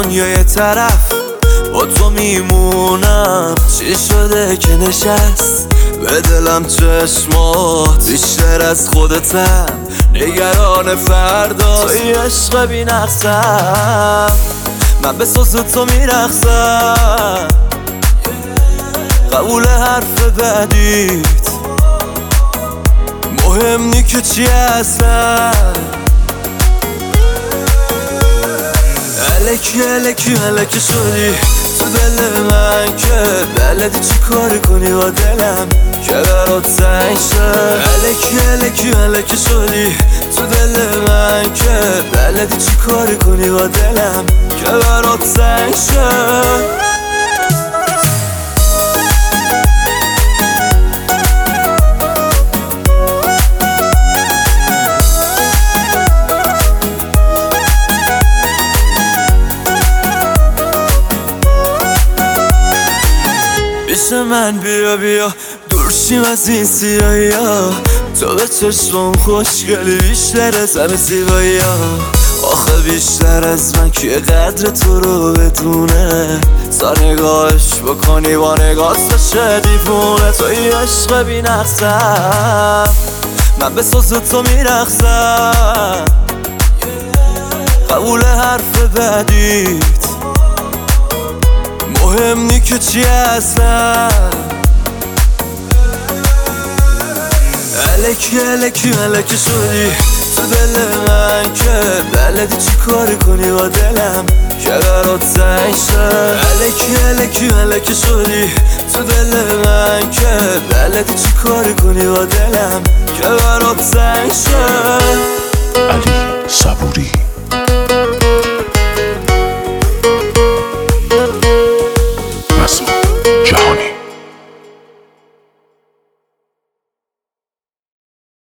دنیا یه طرف با تو میمونم. چی شده که نشست به دلم چشمات بیشتر از خودتم، نگران فردا توی عشق بی نقصم. من به ساز تو میرقصم، قبول حرف بدیت مهم نی که چی هستم. الکی شدی تو دل من که بلدی چی کار کنی با دلم که برات سنگ شد. الکی شدی تو دل من که بلدی چی کار کنی با دلم که برات سنگ شد. پیش من بیا دور شیم از این سیاهی ها. تو به چشمم خوشگلی بیشتر از همه زیبایی ها. آخه بیشتر از من که قدر تو رو بدونه، تا نگاهش بکنی با نگاهت بشه دیوونه. توی عشق بی نقصم، من به ساز تو میرقصم، قبول حرف بدیت مهم نی که چی هستم. الکی شدی تو دل من که بلدی چی کار کنی با دلم که برات سنگ شد. الکی شدی تو دل من که بلدی چی کار کنی با دلم که برات سنگ شد.